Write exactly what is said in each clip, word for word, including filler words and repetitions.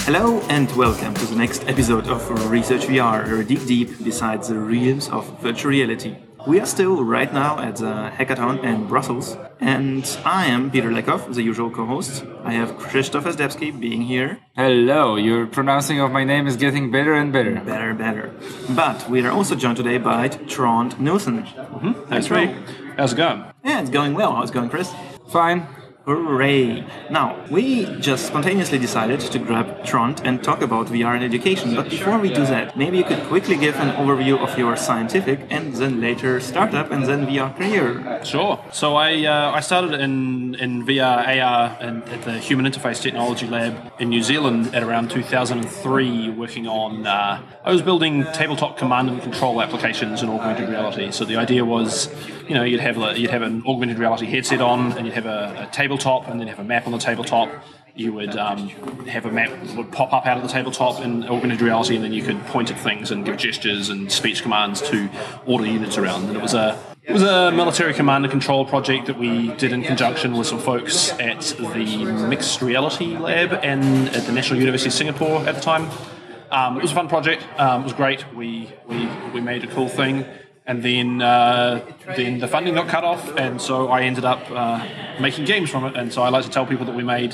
Hello and welcome to the next episode of Research V R, a deep deep beside the realms of virtual reality. We are still right now at the hackathon in Brussels, and I am Peter Lekov, the usual co-host. I have Krzysztof Ozdebski being here. Hello, your pronouncing of my name is getting better and better. Better, better. But we are also joined today by Trond Nielsen. Mm-hmm. That's right. How's it going? Yeah, it's going well. How's it going, Chris? Fine. Hooray! Now, we just spontaneously decided to grab Trond and talk about V R in education, but before we do that, maybe you could quickly give an overview of your scientific and then later startup and then V R career. Sure. So I uh, I started in, in V R, A R and at the Human Interface Technology Lab in New Zealand at around two thousand three, working on, uh, I was building tabletop command and control applications in augmented reality. So the idea was, you know, you'd have a, you'd have an augmented reality headset on and you'd have a, a tabletop and then have a map on the tabletop. You would um, have a map that would pop up out of the tabletop in augmented reality, and then you could point at things and give gestures and speech commands to order units around. And it was a it was a military command and control project that we did in conjunction with some folks at the Mixed Reality Lab and at the National University of Singapore at the time. Um, it was a fun project. Um, it was great. We we we made a cool thing. And then, uh, then the funding got cut off, and so I ended up uh, making games from it. And so I like to tell people that we made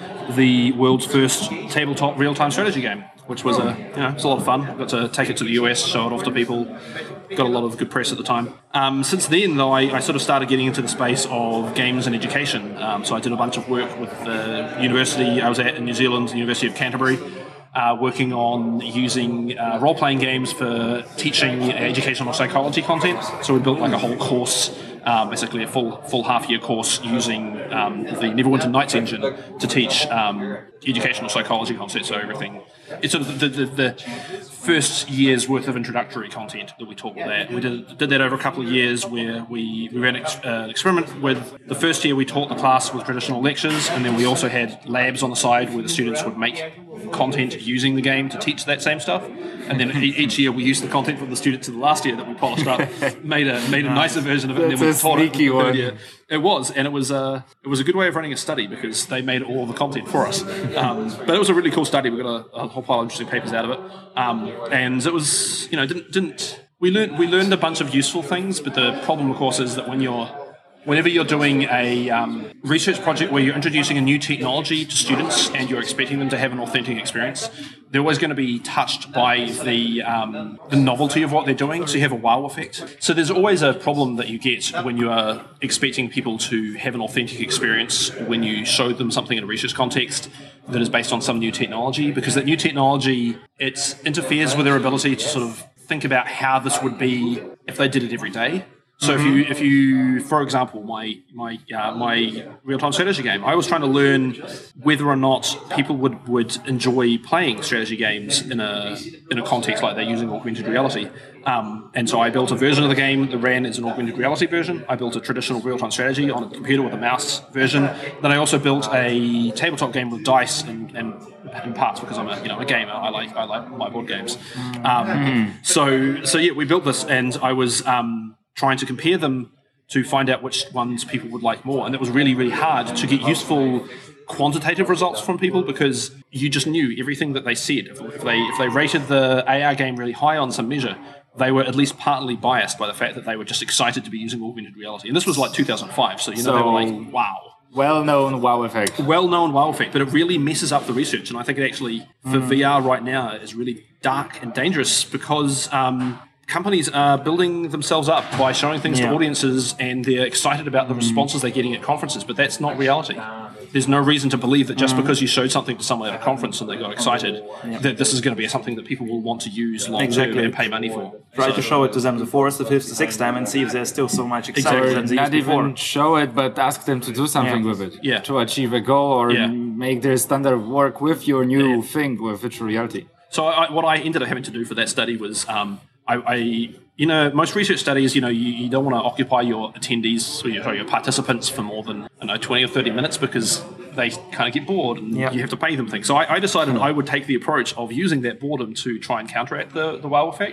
the world's first tabletop real-time strategy game, which was a you know it's a lot of fun. I got to take it to the U S, show it off to people. Got a lot of good press at the time. Um, since then, though, I, I sort of started getting into the space of games and education. Um, so I did a bunch of work with the university I was at in New Zealand, the University of Canterbury. Uh, working on using uh, role-playing games for teaching educational psychology content. So we built like a whole course, um, basically a full full half-year course using um, the Neverwinter Nights engine to teach um, educational psychology concepts. So everything, it's sort of the, the, the first year's worth of introductory content that we taught with that. We did, did that over a couple of years where we, we ran an ex, uh, experiment with the first year we taught the class with traditional lectures, and then we also had labs on the side where the students would make content using the game to teach that same stuff. And then e- each year we used the content from the students in the last year that we polished up, made a made a nicer version of it, That's and then we a taught it sneaky in the third one. year. It was, and it was a it was a good way of running a study because they made all the content for us. Um, but it was a really cool study. We got a, a whole pile of interesting papers out of it, um, and it was you know didn't didn't we learned we learned a bunch of useful things. But the problem, of course, is that when you're Whenever you're doing a um, research project where you're introducing a new technology to students and you're expecting them to have an authentic experience, they're always going to be touched by the um, the novelty of what they're doing, so you have a wow effect. So there's always a problem that you get when you are expecting people to have an authentic experience when you show them something in a research context that is based on some new technology, because that new technology, it interferes with their ability to sort of think about how this would be if they did it every day. So if you, if you, for example, my my uh, my real-time strategy game, I was trying to learn whether or not people would, would enjoy playing strategy games in a in a context like they're using augmented reality. Um, and so I built a version of the game that ran as an augmented reality version. I built a traditional real-time strategy on a computer with a mouse version. Then I also built a tabletop game with dice and, and in parts because I'm a you know a gamer. I like I like my board games. Um, mm. So so yeah, we built this, and I was. Um, trying to compare them to find out which ones people would like more. And it was really, really hard to get useful quantitative results from people because you just knew everything that they said. If, if they if they rated the A R game really high on some measure, they were at least partly biased by the fact that they were just excited to be using augmented reality. And this was like two thousand five, so you know so, they were like, wow. Well-known wow effect. Well-known wow effect, but it really messes up the research. And I think it actually, for mm. V R right now, is really dark and dangerous because... Um, companies are building themselves up by showing things yeah. to audiences, and they're excited about the responses they're getting at conferences, but that's not reality. There's no reason to believe that just because you showed something to someone at a conference and they got excited, yeah. that this is going to be something that people will want to use long exactly. term and pay money for. Try so, to show it to them the fourth, the fifth, the sixth time and see if there's still so much excitement exactly. than they Not used before. even show it, but ask them to do something yeah. with it. Yeah. To achieve a goal or yeah. make their standard work with your new yeah. thing with virtual reality. So I, what I ended up having to do for that study was... Um, I, I, you know, most research studies, you know, you, you don't want to occupy your attendees or your, sorry, your participants for more than, I don't know, twenty or thirty minutes because they kind of get bored and yep. you have to pay them things. So I, I decided I would take the approach of using that boredom to try and counteract the, the wow effect.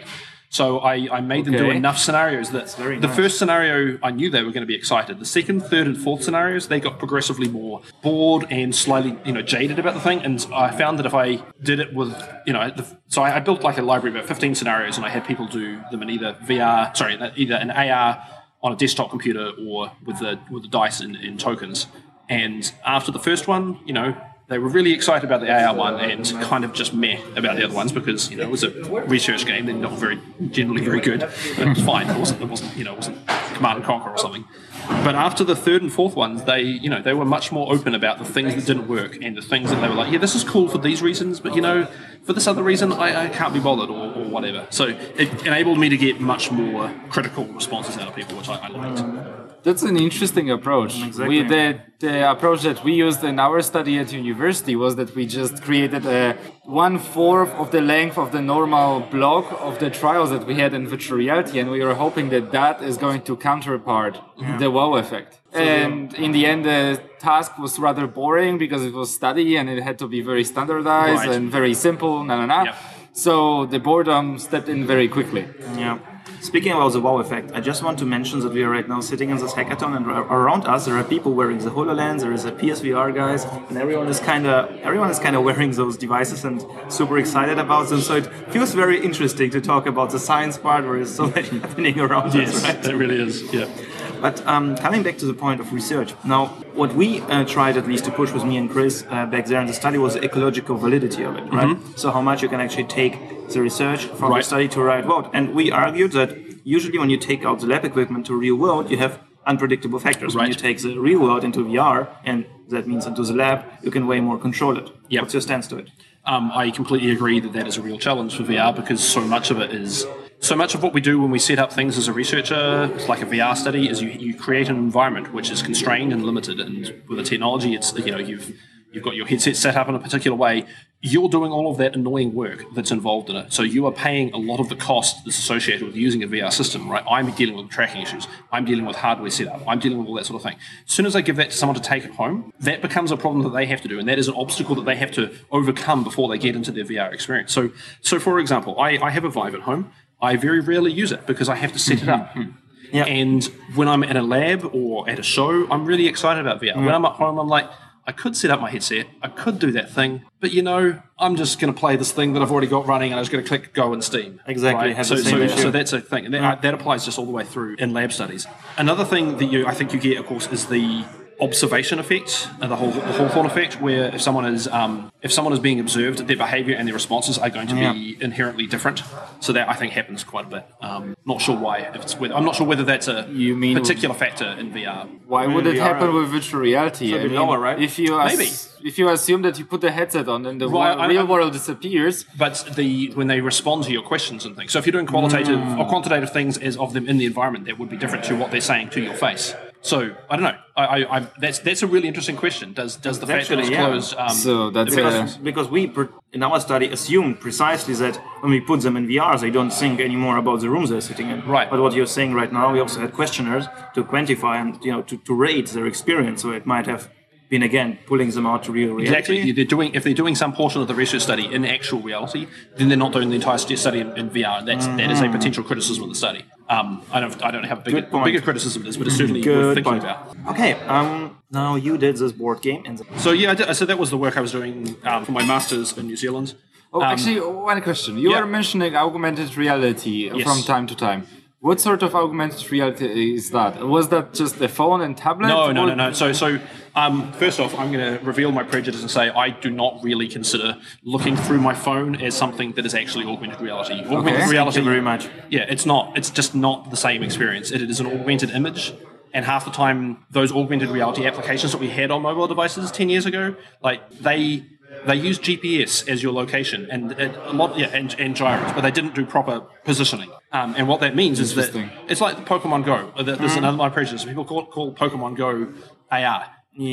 So I, I made them do Okay. enough scenarios that very the nice. first scenario, I knew they were going to be excited. The second, third, and fourth scenarios, they got progressively more bored and slightly, you know, jaded about the thing. And I found that if I did it with, you know, the, so I, I built like a library of about fifteen scenarios, and I had people do them in either V R, sorry, either an A R on a desktop computer or with the with the dice and, and tokens. And after the first one, you know, they were really excited about the A R one and kind of just meh about the other ones because, you know, it was a research game. They're not very, generally very good. But it was fine. It wasn't, it wasn't, you know, it wasn't Command and Conquer or something. But after the third and fourth ones, they, you know, they were much more open about the things that didn't work and the things that they were like, yeah, this is cool for these reasons, but, you know, for this other reason, I, I can't be bothered or, or whatever. So it enabled me to get much more critical responses out of people, which I, I liked. That's an interesting approach. Exactly. We, the, the approach that we used in our study at university was that we just created a one-fourth of the length of the normal block of the trials that we had in virtual reality, and we were hoping that that is going to counterpart Yeah. the wow effect. And in the end, the task was rather boring because it was study and it had to be very standardized Right. and very simple, na na na. Yep. So the boredom stepped in very quickly. Yeah. Speaking about the wow effect, I just want to mention that we are right now sitting in this hackathon, and ar- around us there are people wearing the HoloLens, there is a P S V R guys, and everyone is kind of everyone is kind of wearing those devices and super excited about them. So it feels very interesting to talk about the science part, where there's so much happening around us. Right? It really is, yeah. But um, coming back to the point of research, now what we uh, tried at least to push with me and Chris uh, back there in the study was the ecological validity of it, right? Mm-hmm. So how much you can actually take the research from the Right. study to right world. And we argued that usually when you take out the lab equipment to real world, you have unpredictable factors. When Right. you take the real world into V R, and that means into the lab, you can way more control it. Yep. What's your stance to it? Um, I completely agree that that is a real challenge for V R because so much of it is so much of what we do when we set up things as a researcher, it's like a V R study, is you, you create an environment which is constrained and limited. And with the technology, it's you know you've you've got your headset set up in a particular way. You're doing all of that annoying work that's involved in it. So you are paying a lot of the cost that's associated with using a V R system, right? I'm dealing with tracking issues. I'm dealing with hardware setup. I'm dealing with all that sort of thing. As soon as I give that to someone to take it home, that becomes a problem that they have to do. And that is an obstacle that they have to overcome before they get into their V R experience. So, so for example, I, I have a Vive at home. I very rarely use it because I have to set it up. Yeah. And when I'm in a lab or at a show, I'm really excited about V R. When I'm at home, I'm like, I could set up my headset, I could do that thing, but you know, I'm just going to play this thing that I've already got running, and I'm just going to click go in Steam. Exactly, Right? have So, the same so, issue. so that's a thing, and that, that applies just all the way through in lab studies. Another thing that you, I think you get, of course, is the observation effect, uh, the whole the Hawthorne effect, where if someone is um, if someone is being observed, their behaviour and their responses are going to Yeah. be inherently different. So that I think happens quite a bit. Um, not sure why. If it's whether, I'm not sure whether that's a You mean- particular factor in V R. Why would it V R, happen with virtual reality? a bit lower, right? If you as- Maybe. if you assume that you put the headset on and the Right, wo- I- real I- world disappears, But the when they respond to your questions and things. So if you're doing qualitative or quantitative things as of them in the environment, that would be different to what they're saying to your face. So I don't know. I, I, I that's that's a really interesting question. Does does the fact that Actually, it's yeah. closed? Um, so that's Because, a, because we, per- in our study, assumed precisely that when we put them in V R, they don't think anymore about the rooms they're sitting in. Right. But what you're saying right now, we also had questionnaires to quantify and you know to, to rate their experience. So it might have been again pulling them out to real reality. Exactly. They're doing if they're doing some portion of the research study in actual reality, then they're not doing the entire stu- study in, in V R. And that's that is a potential criticism of the study. Um, I don't I don't have a bigger, Good point. bigger criticism of this, but it's certainly Good worth thinking point. about. Okay. Um. Now you did this board game, and So yeah, I did, so that was the work I was doing um, for my masters in New Zealand. oh, Um, actually, one question. You yeah. were mentioning augmented reality Yes. from time to time. What sort of augmented reality is that? Was that just the phone and tablet? No, no, Or- no, no. So, so um, first off, I'm going to reveal my prejudice and say I do not really consider looking through my phone as something that is actually augmented reality. Augmented Thank reality, you very much. Yeah, it's not. It's just not the same experience. It is an augmented image, and half the time, those augmented reality applications that we had on mobile devices ten years ago, like they. They use G P S as your location and, and a lot, yeah, and, and gyros, but they didn't do proper positioning. Um, and what that means is that Interesting. it's like Pokemon Go. Uh, There's another my prejudice. People call, call Pokemon Go A R.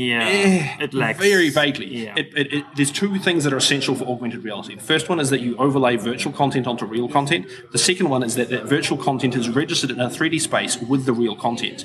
yeah, it lacks Very vaguely. Yeah. It, it, it, there's two things that are essential for augmented reality. The first one is that you overlay virtual content onto real content. The second one is that that virtual content is registered in a three D space with the real content.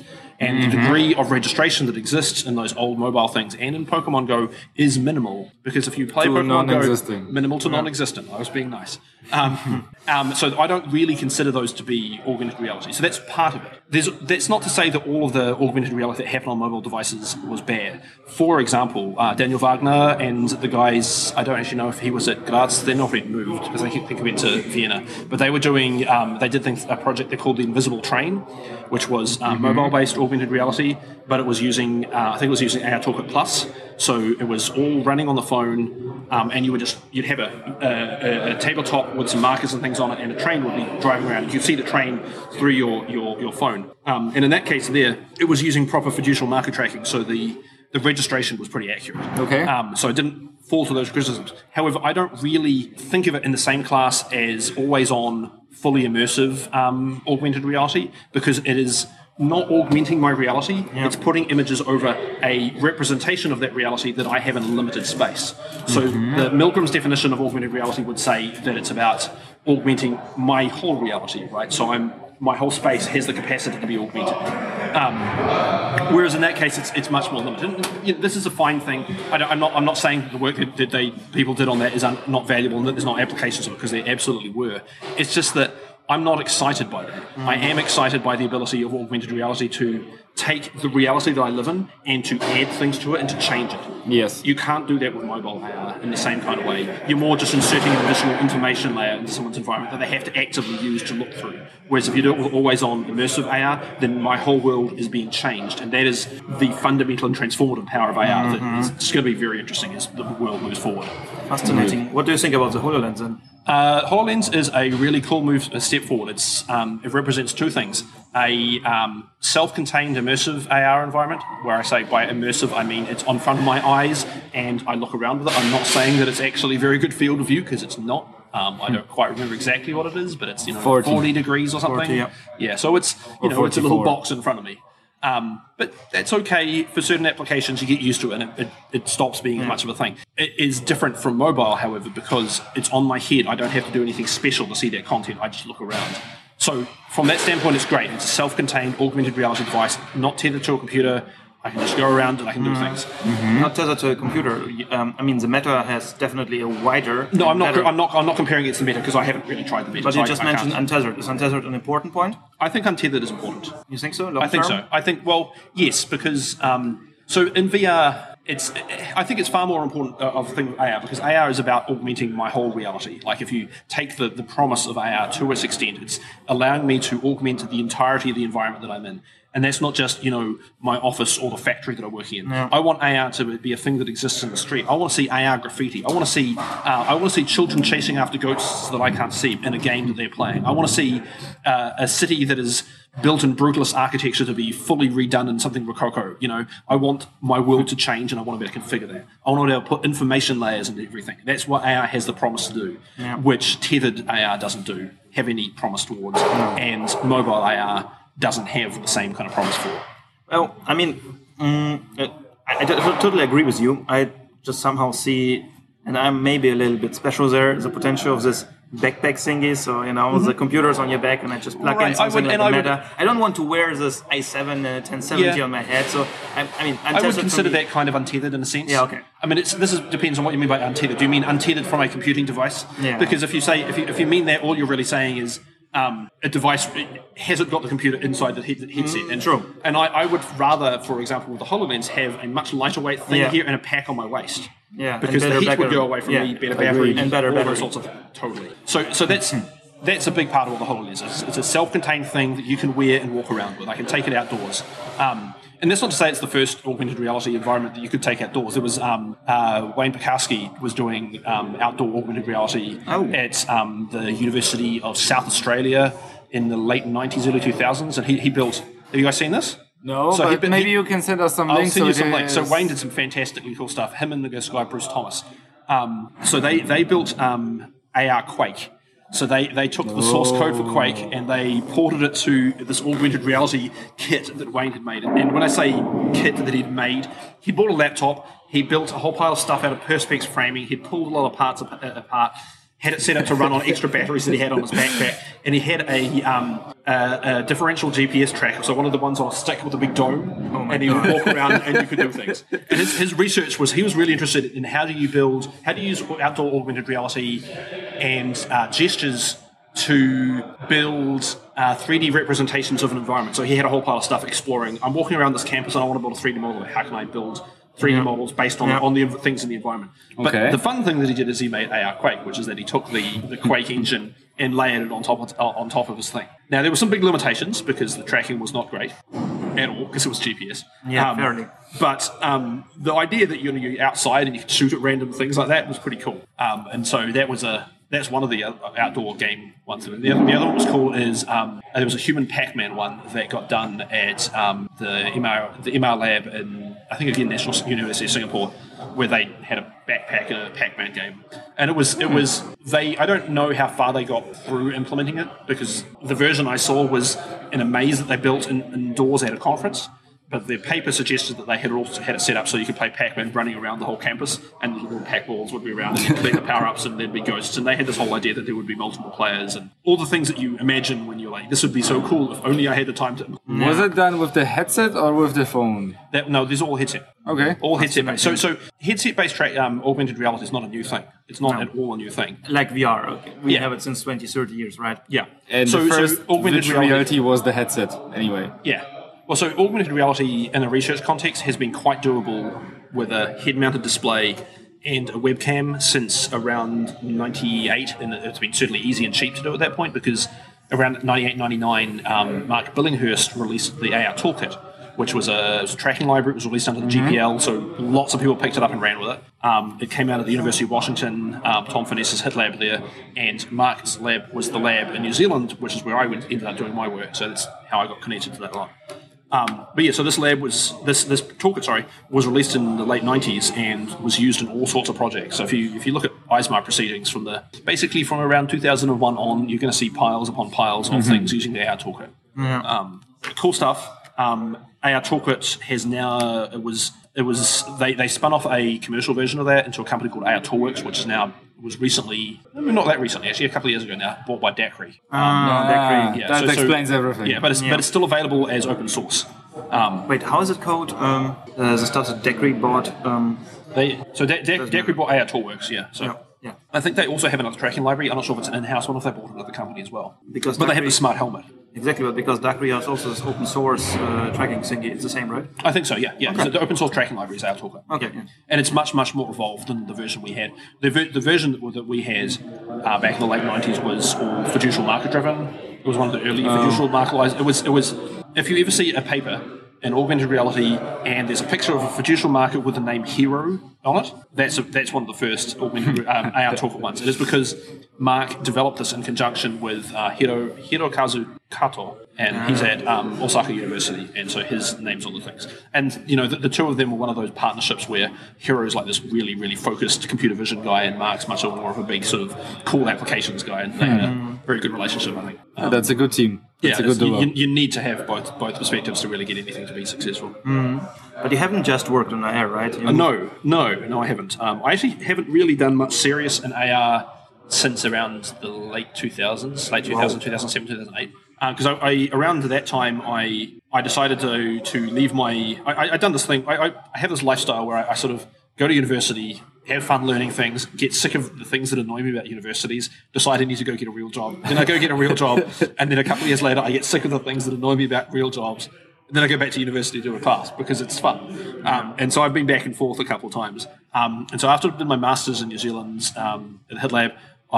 And Mm-hmm. the degree of registration that exists in those old mobile things and in Pokemon Go is minimal. Because if you play To Pokemon non-existent. Go, minimal to non-existent. I was being nice. Um, um, so I don't really consider those to be augmented reality. So that's part of it. There's, that's not to say that all of the augmented reality that happened on mobile devices was bad. For example, uh, Daniel Wagner and the guys, I don't actually know if he was at Graz, they're not really moved because I think he went to Vienna, but they were doing, um, they did things, a project they called the Invisible Train, which was um, Mm-hmm. mobile-based augmented reality, but it was using, uh, I think it was using A R Toolkit Plus. So it was all running on the phone, um, and you would just, you'd have a, a, a tabletop with some markers and things on it, and a train would be driving around. You'd see the train through your, your, your phone. Um, and in that case there, it was using proper fiducial marker tracking, so the, the registration was pretty accurate. Okay. Um, so it didn't fall to those criticisms. However, I don't really think of it in the same class as always-on, fully immersive um, augmented reality, because it is not augmenting my reality, Yeah. it's putting images over a representation of that reality that I have in a limited space. So Mm-hmm. the Milgram's definition of augmented reality would say that it's about augmenting my whole reality, right? So I'm my whole space has the capacity to be augmented. Um, whereas in that case, it's it's much more limited. And, you know, this is a fine thing. I don't, I'm not I'm not saying the work that, that they people did on that is un, not valuable and that there's not applications of it, because there absolutely were. It's just that I'm not excited by that. Mm. I am excited by the ability of augmented reality to take the reality that I live in and to add things to it and to change it. Yes. You can't do that with mobile A R in the same kind of way. You're more just inserting an additional information layer into someone's environment that they have to actively use to look through. Whereas if you do it with always-on immersive A R, then my whole world is being changed. And that is the fundamental and transformative power of A R mm-hmm. that is going to be very interesting as the world moves forward. Fascinating. What do you think about the HoloLens then? Uh, HoloLens is a really cool move, a step forward. It's um, it represents two things: a um, self-contained immersive A R environment, where I say by immersive I mean it's on front of my eyes and I look around with it. I'm not saying that it's actually a very good field of view, because it's not. Um, I don't quite remember exactly what it is, but it's you know forty. forty degrees or something. forty, yeah. yeah, so it's you Or know it's a little forty-four. box in front of me. Um, but that's okay for certain applications. You get used to it, and it, it, it stops being as much of a thing. It is different from mobile, however, because it's on my head. I don't have to do anything special to see that content. I just look around. So from that standpoint, it's great. It's a self-contained augmented reality device, not tethered to a computer. I can just go around and I can do things. Not tethered to a computer. Um, I mean, the Meta has definitely a wider. No, I'm not. better- I'm not. I'm not comparing it to the Meta because I haven't really tried the Meta. But so you I- just I mentioned can't. untethered. Is untethered an important point? I think untethered is important. You think so? Long I think term? so. I think, well, yes, because um, so in V R, it's. I think it's far more important uh, of a thing with A R, because A R is about augmenting my whole reality. Like if you take the, the promise of A R to its extent, it's allowing me to augment the entirety of the environment that I'm in. And that's not just, you know, my office or the factory that I'm working in. Yeah. I want A R to be a thing that exists in the street. I want to see A R graffiti. I want to see uh, I want to see children chasing after ghosts that I can't see in a game that they're playing. I want to see uh, a city that is built in brutalist architecture to be fully redone in something rococo. You know, I want my world to change, and I want to be able to configure that. I want to be able to put information layers into everything. That's what A R has the promise to do, Yeah. which tethered A R doesn't do, have any promise towards, and mobile A R doesn't have the same kind of promise for it. Well, I mean, mm, uh, I, I t- totally agree with you. I just somehow see, and I'm maybe a little bit special there, the potential of this backpack thingy. So, you know, the computer's on your back and I just plug Right, in I something would- like and a I would- Meta. I don't want to wear this i seven uh, ten seventy Yeah. on my head. So, I, I mean, I would untethered for consider me- that kind of untethered in a sense. Yeah, okay. I mean, it's, this is, depends on what you mean by untethered. Do you mean untethered from a computing device? Yeah. Because if you say if you, if you mean that, all you're really saying is um, a device hasn't got the computer inside the head, headset. and true. And I, I would rather, for example, with the HoloLens, have a much lighter weight thing Yeah. here and a pack on my waist. Yeah, and Because the better heat would battery. go away from Yeah, me, better agreed. battery, And better all battery. those sorts of totally. So so that's that's a big part of what the HoloLens is. It's a self-contained thing that you can wear and walk around with. I can take it outdoors. Um, and that's not to say it's the first augmented reality environment that you could take outdoors. There was um, uh, Wayne Pekowski was doing um, outdoor augmented reality Oh. at um, the University of South Australia in the late nineties, early two thousands, and he, he built. Have you guys seen this? No, So he- but maybe he- you can send us some I'll links. send you so some it links. So is- Wayne did some fantastically cool stuff. Him and this guy Bruce Thomas. Um, so they they built um, A R Quake. So they, they took the source code for Quake and they ported it to this augmented reality kit that Wayne had made. And when I say kit that he'd made, he bought a laptop. He built a whole pile of stuff out of Perspex framing. He pulled a lot of parts ap- apart. had it set up to run on extra batteries that he had on his backpack, and he had a, um, a, a differential G P S tracker, so one of the ones on a stick with a big dome, Oh my and he would God. walk around and you could do things. And his, his research was, he was really interested in how do you build, how do you use outdoor augmented reality and uh, gestures to build uh, three D representations of an environment. So he had a whole pile of stuff exploring. I'm walking around this campus and I want to build a three D model. How can I build three D Yeah. models based on, Yeah. on the things in the environment? But Okay. the fun thing that he did is he made A R Quake, which is that he took the, the Quake engine and layered it on top of, on top of his thing. Now, there were some big limitations because the tracking was not great at all because it was G P S. Yeah, Um, fairly. But um, the idea that you're, you're outside and you could shoot at random things like that was pretty cool. Um, and so that was a that's one of the uh, outdoor game ones. The other, the other one was cool is um, there was a human Pac-Man one that got done at um, the M R the M R lab in I think again National University of Singapore, where they had a backpack and a Pac-Man game, and it was it was they I don't know how far they got through implementing it because the version I saw was in a maze that they built in, indoors at a conference. But the paper suggested that they had also had it set up so you could play Pac-Man running around the whole campus, and the little Pac balls would be around, and you'd collect the power-ups, and there'd be ghosts. And they had this whole idea that there would be multiple players, and all the things that you imagine when you're like, "This would be so cool if only I had the time to." Was it done with the headset or with the phone? That, no, there's all headset. Okay. All headset based. So, so headset-based tra- um, augmented reality is not a new thing. It's not No. at all a new thing. Like V R, okay. We Yeah. have it since twenty, thirty years, right? Yeah. And so, the first so augmented virtual reality. reality was the headset, anyway. Yeah. Well, so augmented reality in a research context has been quite doable with a head-mounted display and a webcam since around ninety-eight, and it's been certainly easy and cheap to do at that point because around ninety-eight, ninety-nine, um, Mark Billinghurst released the A R Toolkit, which was a, it was a tracking library. It was released under the G P L, so lots of people picked it up and ran with it. Um, it came out of the University of Washington, um, Tom Finnes's hit lab there, and Mark's lab was the lab in New Zealand, which is where I went, ended up doing my work. So that's how I got connected to that lot. Um, but yeah, so this lab was this this toolkit, sorry, was released in the late nineties and was used in all sorts of projects. So if you if you look at I S M A proceedings from the basically from around two thousand one on, you're going to see piles upon piles of things using the A R toolkit. Um, cool stuff. Um, A R Toolkit has now it was it was they, they spun off a commercial version of that into a company called A R Toolworks, which is now was recently not that recently actually a couple of years ago now bought by Dacry. Ah, that yeah, that so- so- explains everything. Yeah, but it's Yeah. but it's still available as open source. Um, Wait, how is it called? Um, uh, the stuff that Dacry bought. Um, they so Da- Da- Dacry bought A R Toolworks, yeah. So yeah, yeah. I think they also have another tracking library. I'm not sure if it's an in-house one, or if they bought another company as well. Because but they have Dacry- the smart helmet. Exactly, but because Dacry has also this open source uh, tracking thing, it's the same, right? I think so, yeah. yeah. So the open source tracking library is A R Toolkit. Okay, yeah. And it's much, much more evolved than the version we had. The, ver- the version that, that we had uh, back in the late nineties was all fiducial market driven. It was one of the early fiducial market. It was, it was. If you ever see a paper in augmented reality and there's a picture of a fiducial market with the name Hero on it, that's a, that's one of the first augmented um, A R Toolkit ones. It is because Mark developed this in conjunction with uh, Hiro, Hirokazu Kato, and he's at um, Osaka University, and so his name's on the things. And, you know, the, the two of them were one of those partnerships where Hiro's like this really, really focused computer vision guy, and Mark's much more of a big sort of cool applications guy, and they had a very good relationship, I think. Um, That's a good team. That's yeah, a good it's- duo. you, you need to have both both perspectives to really get anything to be successful. But you haven't just worked on A R, right? You Uh, no, no, no, I haven't. Um, I actually haven't really done much serious in A R since around the late two thousands, late two thousand, two thousand seven, two thousand eight. Because I, I around that time, I I decided to to leave my. I I done this thing. I, I, I have this lifestyle where I, I sort of go to university, have fun learning things, get sick of the things that annoy me about universities, decide I need to go get a real job. Then I go get a real job, and then a couple of years later, I get sick of the things that annoy me about real jobs. And then I go back to university to do a class because it's fun. Um, and so I've been back and forth a couple of times. Um, and so after I did my master's in New Zealand um, at Hit Lab,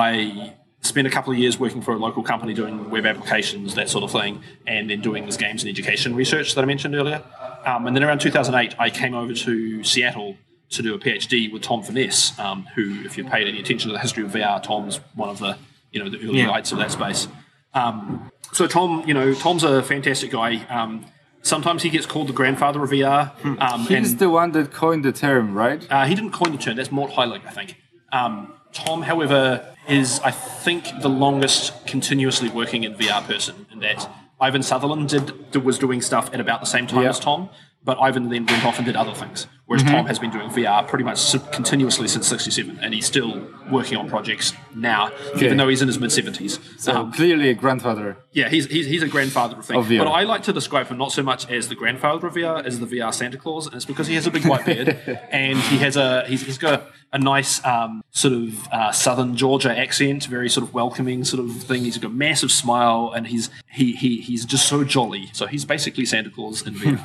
I spent a couple of years working for a local company doing web applications, that sort of thing, and then doing this games and education research that I mentioned earlier. Um, and then around two thousand eight, I came over to Seattle to do a PhD with Tom Finesse, um, who, if you've paid any attention to the history of V R, Tom's one of the, you know, the early Yeah. lights of that space. Um, so Tom, you know, Tom's a fantastic guy. Um, sometimes he gets called the grandfather of V R. Um, He's and, the one that coined the term, right? uh, he didn't coin the term. That's Mort Heilig, I think. Um, Tom, however, is, I think, the longest continuously working in V R person, in that Ivan Sutherland did, was doing stuff at about the same time Yeah. as Tom, but Ivan then went off and did other things. Whereas mm-hmm. Tom has been doing V R pretty much continuously since sixty-seven, and he's still working on projects now, okay. even though he's in his mid-seventies. So um, clearly a grandfather. Yeah, he's, he's he's a grandfather of things. Of V R. But I like to describe him not so much as the grandfather of V R as the V R Santa Claus, and it's because he has a big white beard, and he has a he's, he's got a, a nice um, sort of uh, southern Georgia accent, very sort of welcoming sort of thing. He's got a massive smile, and he's he he he's just so jolly. So he's basically Santa Claus in V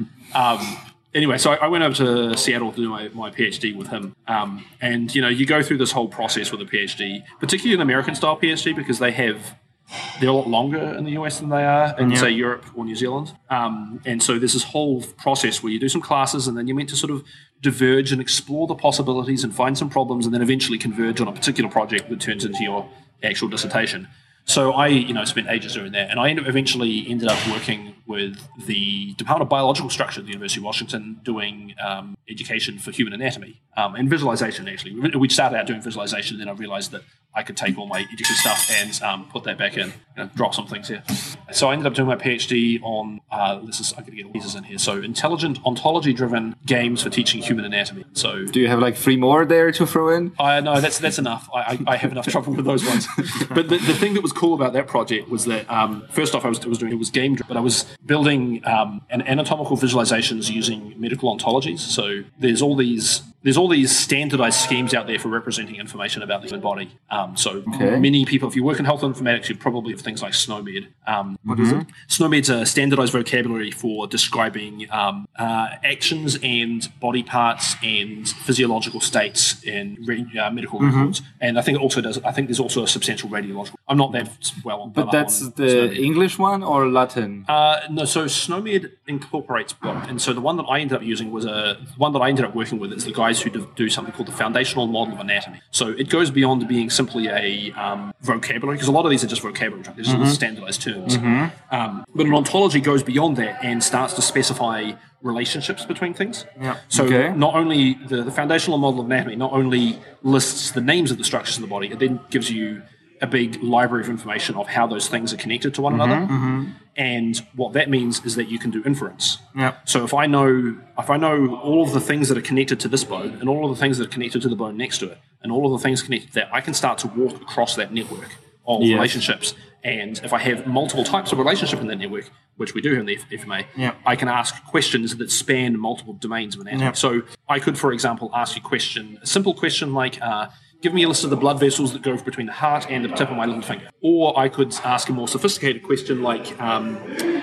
R. um, Anyway, so I went over to Seattle to do my, my PhD with him. Um, and, you know, you go through this whole process with a PhD, particularly an American-style PhD, because they have, they're a lot longer in the U S than they are in, yeah. say, Europe or New Zealand. Um, and so there's this whole process where you do some classes and then you're meant to sort of diverge and explore the possibilities and find some problems and then eventually converge on a particular project that turns into your actual dissertation. So I, you know, spent ages doing that, and I eventually ended up working with the Department of Biological Structure at the University of Washington, doing um, education for human anatomy um, and visualization. Actually, we started out doing visualization, and then I realized that I could take all my education stuff and um, put that back in, you know, drop some things here. So I ended up doing my PhD on uh, this is I'm going to get all these in here. So intelligent ontology-driven games for teaching human anatomy. So do you have like three more there to throw in? I uh, no, that's that's enough. I, I, I have enough trouble with those ones. But the, the thing that was cool about that project was that um, first off, I was, I was doing it was game driven, but I was building um, an anatomical visualizations using medical ontologies. So there's all these there's all these standardized schemes out there for representing information about the human body. Um, so okay. many people, if you work in health informatics, you probably have things like SNOMED. Um, what is it? SNOMED's a standardized vocabulary for describing um, uh, actions and body parts and physiological states in re- uh, medical mm-hmm. records. And I think it also does. I think there's also a substantial radiological. I'm not that well on. But that's on the SNOMED. English one or Latin? Uh, no, so SNOMED incorporates both. And so the one that I ended up using was a one that I ended up working with is the guys who do something called the foundational model of anatomy. So it goes beyond being simply a um, vocabulary, because a lot of these are just vocabulary, they're just mm-hmm. standardized terms. Mm-hmm. Um, but an ontology goes beyond that and starts to specify relationships between things. Yeah. So okay. not only the, the foundational model of anatomy not only lists the names of the structures of the body, it then gives you a big library of information of how those things are connected to one mm-hmm, another. Mm-hmm. And what that means is that you can do inference. Yeah. So if I know if I know all of the things that are connected to this bone and all of the things that are connected to the bone next to it and all of the things connected to that, I can start to walk across that network of yes. relationships. And if I have multiple types of relationship in that network, which we do in the F M A, yeah. I can ask questions that span multiple domains of anatomy. Yeah. So I could, for example, ask a question, a simple question like, uh, give me a list of the blood vessels that go between the heart and the tip of my little finger. Or I could ask a more sophisticated question like, um,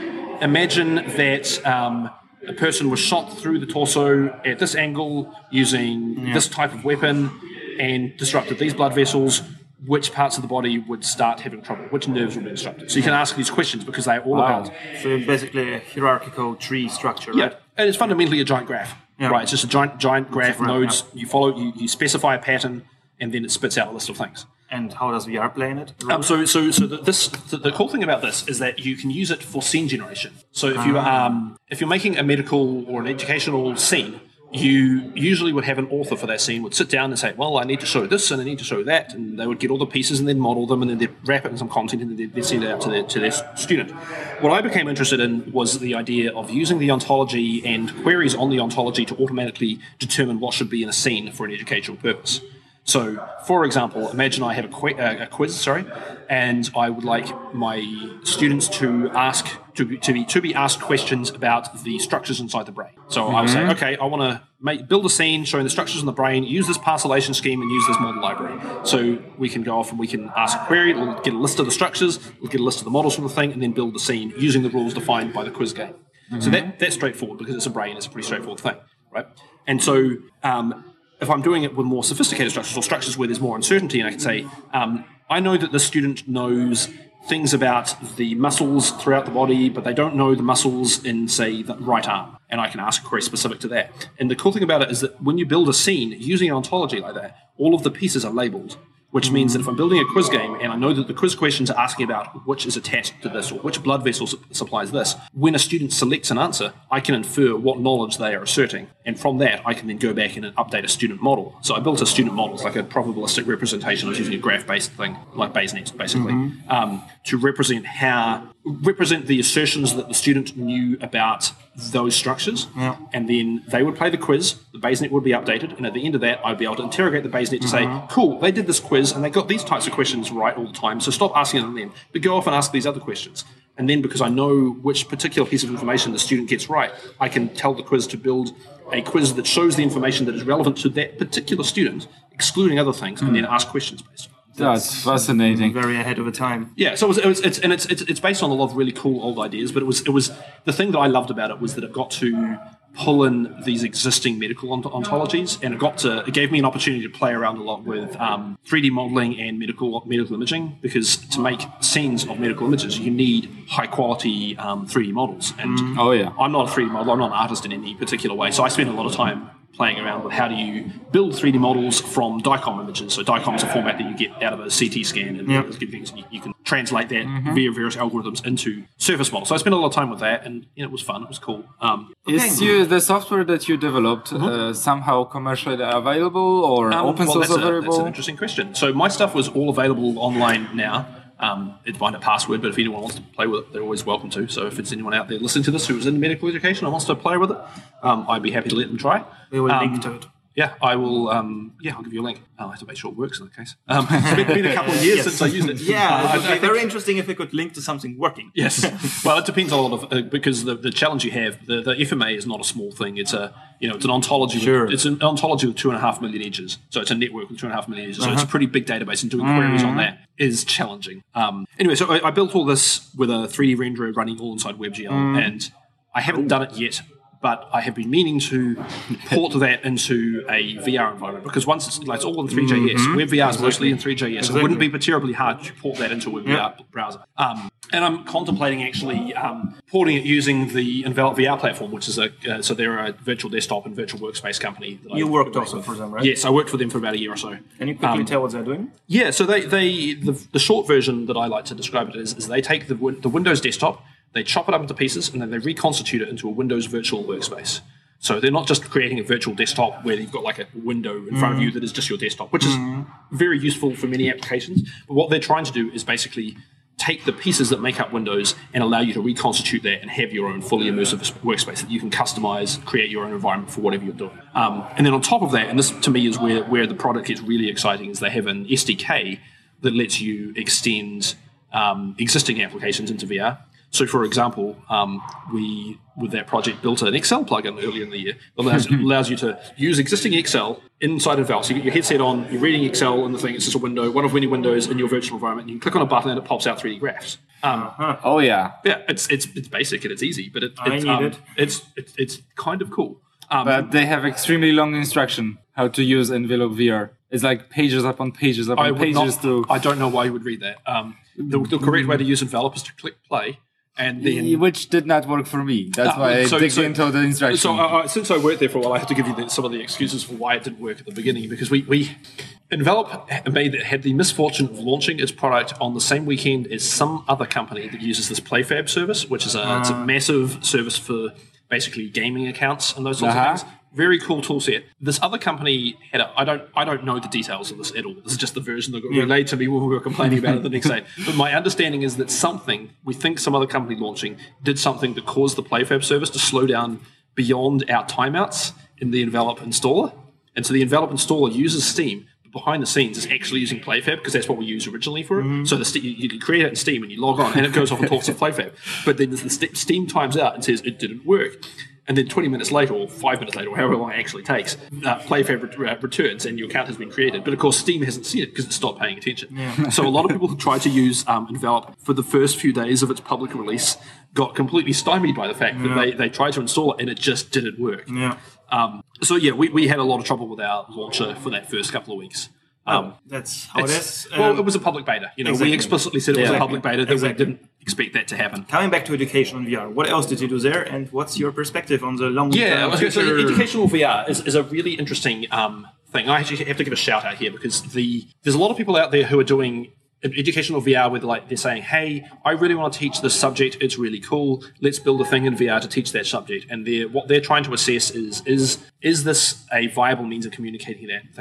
imagine that um, a person was shot through the torso at this angle using yeah. this type of weapon and disrupted these blood vessels. Which parts of the body would start having trouble? Which nerves would be disrupted? So you can ask these questions because they're all wow. about... So basically a hierarchical tree structure, yeah. right? And it's fundamentally a giant graph, yeah. right? It's just a giant giant graph, graph nodes. yeah. You follow, you, you specify a pattern, and then it spits out a list of things. And how does V R play in it? Um, so, so, so the, this the, the cool thing about this is that you can use it for scene generation. So if you um, if you're making a medical or an educational scene, you usually would have an author for that scene would sit down and say, well, I need to show this and I need to show that, and they would get all the pieces and then model them and then they'd wrap it in some content and then they'd send it out to their, to their student. What I became interested in was the idea of using the ontology and queries on the ontology to automatically determine what should be in a scene for an educational purpose. So, for example, imagine I have a, qu- uh, a quiz, sorry, and I would like my students to ask to be, to be to be asked questions about the structures inside the brain. So mm-hmm. I would say, okay, I want to make build a scene showing the structures in the brain, use this parcellation scheme, and use this model library. So we can go off and we can ask a query, we'll get a list of the structures, we'll get a list of the models from the thing, and then build the scene using the rules defined by the quiz game. Mm-hmm. So that that's straightforward because it's a brain, it's a pretty straightforward thing, right? And so. Um, If I'm doing it with more sophisticated structures or structures where there's more uncertainty, and I can say, um, I know that the student knows things about the muscles throughout the body, but they don't know the muscles in, say, the right arm. And I can ask a query specific to that. And the cool thing about it is that when you build a scene using an ontology like that, all of the pieces are labeled, which means that if I'm building a quiz game and I know that the quiz questions are asking about which is attached to this or which blood vessel su- supplies this, when a student selects an answer, I can infer what knowledge they are asserting. And from that, I can then go back in and update a student model. So I built a student model, it's like a probabilistic representation. I was using a graph-based thing, like Bayesnet, basically, mm-hmm. um, to represent how represent the assertions that the student knew about those structures, Yeah. and then they would play the quiz, the Bayesnet would be updated, and at the end of that, I'd be able to interrogate the Bayesnet to say, cool, they did this quiz, and they got these types of questions right all the time, so stop asking them then, but go off and ask these other questions. And then because I know which particular piece of information the student gets right, I can tell the quiz to build a quiz that shows the information that is relevant to that particular student, excluding other things, and then ask questions based on it. That's fascinating. Very ahead of the time. Yeah, so it was, it was it's and it's, it's it's based on a lot of really cool old ideas, but it was it was the thing that I loved about it was that it got to pull in these existing medical ont- ontologies, and it got to it gave me an opportunity to play around a lot with um, three D modeling and medical medical imaging, because to make scenes of medical images you need high quality um, three D models, and Oh, yeah. I'm not a three D modeler, I'm not an artist in any particular way, so I spend a lot of time playing around with how do you build three D models from DICOM images. So DICOM is a format that you get out of a C T scan, and Yep. those good things. You, you can translate that via various algorithms into surface models. So I spent a lot of time with that, and you know, it was fun. It was cool. Um, Is you, the software that you developed uh, somehow commercially available or um, open well, source that's, a, that's available? an interesting question. So my stuff was all available online now. Um, it's behind a password, but if anyone wants to play with it, they're always welcome to. So if it's anyone out there listening to this who's in medical education and wants to play with it, um, I'd be happy to let them try. We will Um, link to it. Yeah, I will. Um, yeah, I'll give you a link. I'll have to make sure it works in that case. Um, it's been, been a couple of years Yes. since I used it. Yeah, Uh, it I- would I be think- very interesting if we could link to something working. Yes. Well, it depends a lot of uh, because the, the challenge you have, the, the F M A is not a small thing. It's a you know it's an ontology. Sure. With, it's an ontology with two and a half million edges. So it's a network with two and a half million edges. So it's a pretty big database, and doing queries on that is challenging. Um, anyway, so I, I built all this with a three D renderer running all inside WebGL, and I haven't done it yet. But I have been meaning to port that into a V R environment, because once it's, like, it's all in three J S, WebVR is mostly in three J S. It wouldn't be terribly hard to port that into a WebVR browser. Um, and I'm contemplating actually um, porting it using the Envelop V R platform, which is a uh, so they're a virtual desktop and virtual workspace company. That You I worked work also with. for them, right? Yes, I worked for them for about a year or so. Can you quickly Um, tell what they're doing? Yeah, so they, they the, the short version that I like to describe it as is they take the, win- the Windows desktop, they chop it up into pieces, and then they reconstitute it into a Windows virtual workspace. So they're not just creating a virtual desktop where you've got like a window in front of you that is just your desktop, which is very useful for many applications. But what they're trying to do is basically take the pieces that make up Windows and allow you to reconstitute that and have your own fully immersive workspace that you can customize, create your own environment for whatever you're doing. Um, and then on top of that, and this to me is where, where the product gets really exciting, is they have an S D K that lets you extend um, existing applications into V R. So, for example, um, we, with that project, built an Excel plugin earlier in the year that allows, allows you to use existing Excel inside Envelop. So you get your headset on, you're reading Excel, and the thing, it's just a window, one of many windows in your virtual environment. You can click on a button and it pops out three D graphs. Um, Oh, yeah. yeah, it's it's it's basic and it's easy, but it, I it's, need um, it. it's it's it's kind of cool. Um, But they have extremely long instruction how to use Envelop V R. It's like pages upon pages upon I would pages not, to... I don't know why you would read that. Um, the, the correct way to use Envelop is to click play. And then, Which did not work for me. That's Ah, why I so- dig so- into the instruction. So, uh, uh, since I worked there for a while, I have to give you the, some of the excuses for why it didn't work at the beginning, because we, we Envelop made had the misfortune of launching its product on the same weekend as some other company that uses this PlayFab service, which is a, it's a massive service for basically gaming accounts and those sorts Uh-huh. of things. Very cool tool set. This other company had a, I don't I don't know the details of this at all. This is just the version that got relayed to me when we were complaining about it the next day. But my understanding is that something, we think some other company launching, did something that caused the PlayFab service to slow down beyond our timeouts in the Envelop installer. And so the Envelop installer uses Steam, but behind the scenes is actually using PlayFab, because that's what we used originally for it. So the Ste- you can create it in Steam and you log on and it goes off and talks to PlayFab. But then the Ste- Steam times out and says it didn't work. And then twenty minutes later, or five minutes later, or however long it actually takes, uh, PlayFab re- uh, returns and your account has been created. But of course, Steam hasn't seen it because it stopped paying attention. So a lot of people who tried to use um, Envelop for the first few days of its public release got completely stymied by the fact that they, they tried to install it and it just didn't work. Yeah. Um, so yeah, we, we had a lot of trouble with our launcher for that first couple of weeks. Um, That's how it it's- is. well, Um, it was a public beta. You know, exactly. we explicitly said it was Yeah. a public beta that Exactly. we didn't expect that to happen. Coming back to education in V R, what else did you do there, and what's your perspective on the long Yeah, term okay, so future? educational V R is, is a really interesting um, thing. I actually have to give a shout out here because the there's a lot of people out there who are doing educational V R with, like, they're saying, hey, I really want to teach this subject, it's really cool, let's build a thing in V R to teach that subject. And they're, what they're trying to assess is is is this a viable means of communicating that thing?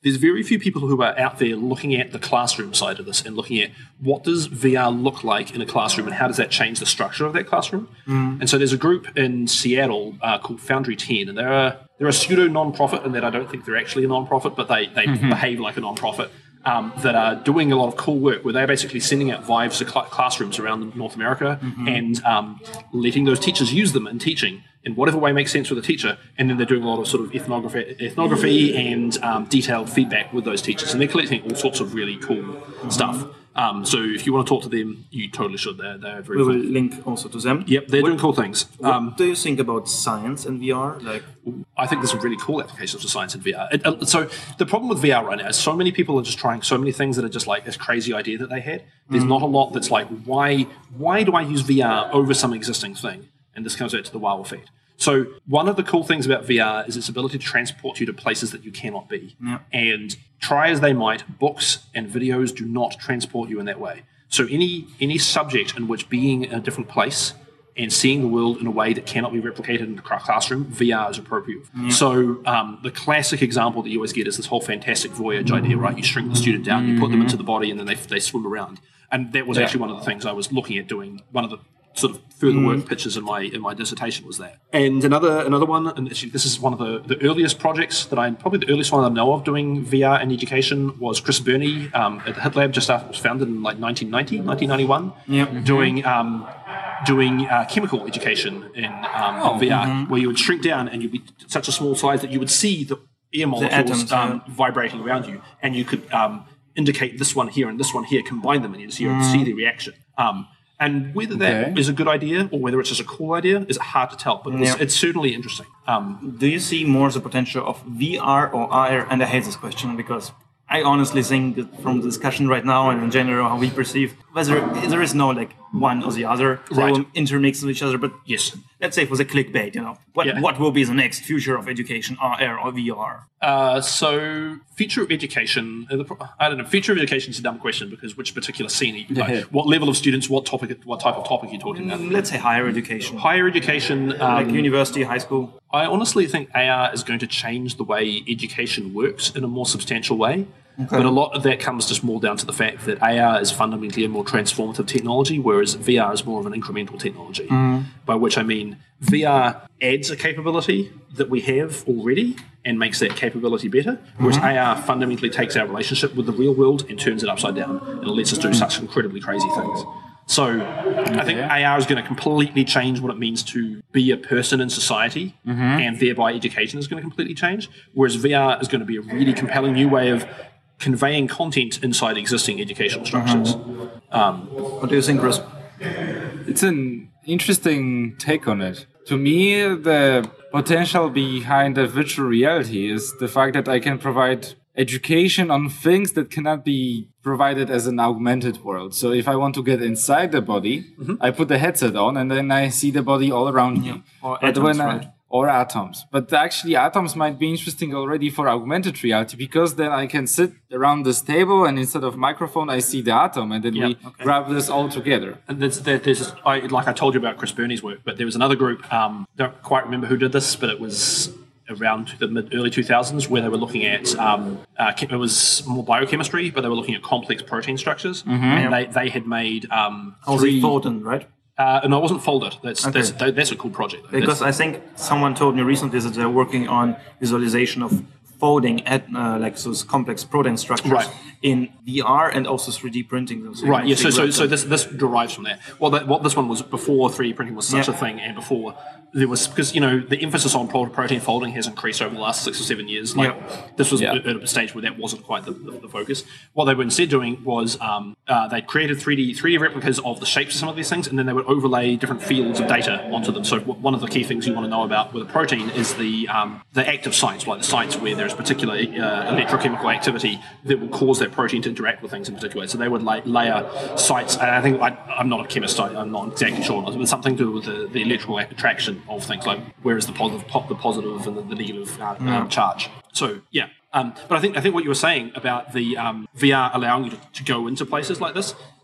there's very few people who are out there looking at the classroom side of this and looking at what does V R look like in a classroom and how does that change the structure of that classroom. Mm. And so there's a group in Seattle uh, called Foundry ten, and they're a, they're a pseudo non-profit in that I don't think they're actually a non-profit, but they, they mm-hmm. behave like a non-profit. Um, that are doing a lot of cool work where they're basically sending out Vives to cl- classrooms around North America mm-hmm. and um, letting those teachers use them in teaching in whatever way makes sense for the teacher. And then they're doing a lot of sort of ethnography, ethnography and um, detailed feedback with those teachers. And they're collecting all sorts of really cool mm-hmm. stuff. Um, so if you want to talk to them, you totally should. They're, they're very We cool. will link also to them. Yep, they're what, doing cool things. What um, do you think about science and V R? Like, I think there's some really cool applications for science and V R. It, uh, so the problem with V R right now is so many people are just trying so many things that are just like this crazy idea that they had. There's mm. not a lot that's like, why why do I use V R over some existing thing? And this comes back to the wow effect. So one of the cool things about V R is its ability to transport you to places that you cannot be. Yeah. And try as they might, books and videos do not transport you in that way. So any any subject in which being in a different place and seeing the world in a way that cannot be replicated in the classroom, V R is appropriate. Yeah. So um, the classic example that you always get is this whole Fantastic Voyage idea, right? You shrink the student down, you put them into the body, and then they, they swim around. And that was yeah. actually one of the things I was looking at doing. One of the sort of further mm. work pitches in my in my dissertation was that. And another another one, and actually this is one of the, the earliest projects that I, probably the earliest one I know of doing V R in education was Chris Burney um, at the Hit Lab, just after it was founded in like nineteen ninety, nineteen ninety-one, yep. mm-hmm. doing um, doing uh, chemical education in, um, oh, in V R, mm-hmm. where you would shrink down and you'd be such a small size that you would see the air molecules the atoms, um, yeah. vibrating around you, and you could um, indicate this one here and this one here, combine them, and you'd see, mm. see the reaction. Um, And whether that okay. is a good idea or whether it's just a cool idea is hard to tell, but it's, yeah. it's certainly interesting. Um, Do you see more the potential of V R or R? And I hate this question because I honestly think that from the discussion right now and in general how we perceive, whether there is no like one or the other, they right. will intermix with each other. But yes, let's say for the clickbait, you know, what yeah. what will be the next future of education, R R or V R? Uh, so future of education, I don't know. Future of education is a dumb question because which particular scene? Like, yeah. What level of students? What topic? What type of topic are you talking about? Let's say higher education. Higher education, um, like university, high school. I honestly think A R is going to change the way education works in a more substantial way. Okay. But a lot of that comes just more down to the fact that A R is fundamentally a more transformative technology, whereas V R is more of an incremental technology. Mm. By which I mean V R adds a capability that we have already and makes that capability better, whereas mm-hmm. A R fundamentally takes our relationship with the real world and turns it upside down, and it lets us do such incredibly crazy things. So I think yeah. A R is going to completely change what it means to be a person in society, mm-hmm. and thereby education is going to completely change, whereas V R is going to be a really compelling new way of conveying content inside existing educational structures. Mm-hmm. Um, what do you think, Chris? It's an interesting take on it. To me, the potential behind the virtual reality is the fact that I can provide education on things that cannot be provided as an augmented world. So if I want to get inside the body, mm-hmm. I put the headset on and then I see the body all around yeah. me. Or but atoms, when I, right? Or atoms. But actually atoms might be interesting already for augmented reality because then I can sit around this table and instead of microphone, I see the atom and then yep. we okay. grab this all together. And there's, there's I, like I told you about Chris Burney's work, but there was another group, um, don't quite remember who did this, but it was around the mid early two thousands where they were looking at, um, uh, it was more biochemistry, but they were looking at complex protein structures. Mm-hmm. And they, they had made um, three... Folded, right? Uh, no, it wasn't folded. That's okay. that's that's a cool project. Though. Because that's, I think someone told me recently that they're working on visualization of folding at uh, like those complex protein structures right. in V R and also three D printing them. So right. Yeah. So so so this this derives from that. Well, that, what this one was before three D printing was such yeah. a thing, and before there was because you know the emphasis on protein folding has increased over the last six or seven years. Like yeah. this was yeah. at a stage where that wasn't quite the, the, the focus. What they were instead doing was um, uh, they created three D three D replicas of the shapes of some of these things, and then they would overlay different fields of data onto them. So one of the key things you want to know about with a protein is the um, the active sites, like the sites where there's particular uh, electrochemical activity that will cause that protein to interact with things in particular. So they would lay, layer sites, and I think I, I'm not a chemist, I, I'm not exactly sure, but something to do with the, the electrical attraction of things, like where is the positive, pop, the positive and the, the negative uh, mm. um, charge. So yeah, um, but I think I think what you were saying about the um, V R allowing you to, to go into places like this,